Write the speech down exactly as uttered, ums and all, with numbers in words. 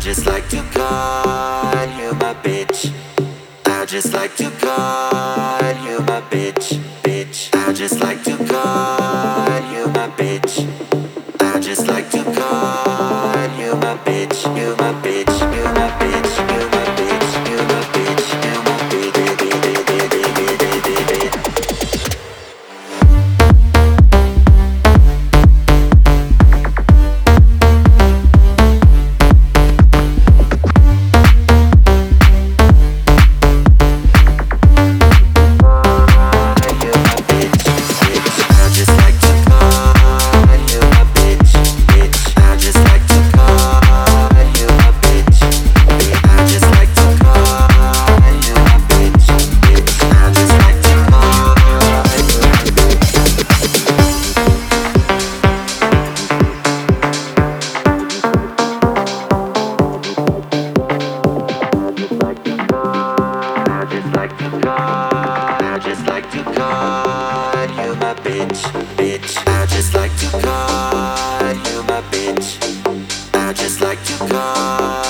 just like to call you my bitch. I just like to call you my bitch, bitch. I just like to call you my bitch. I just like to call you my bitch, you my bitch, you my bitch, you my bitch, you my bitch, you my bitch. I just like to call you my bitch, bitch. I just like to call you my bitch. I just like to call